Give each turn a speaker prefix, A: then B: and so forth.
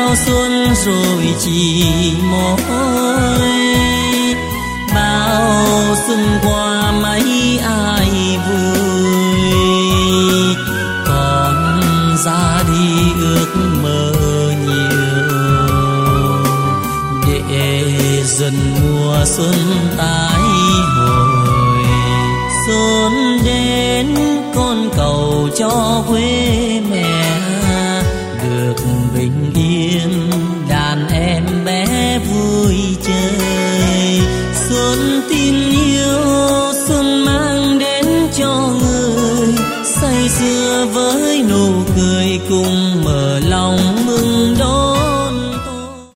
A: bao xuân rồi chỉ mỏi, bao xuân qua mấy ai vui, còn ra đi ước mơ nhiều để dần mùa xuân tái hồi. Xuân đến con cầu cho quê mẹ được bình yên, đàn em bé vui chơi. Xuân tin yêu, xuân mang đến cho người say sưa với nụ cười cùng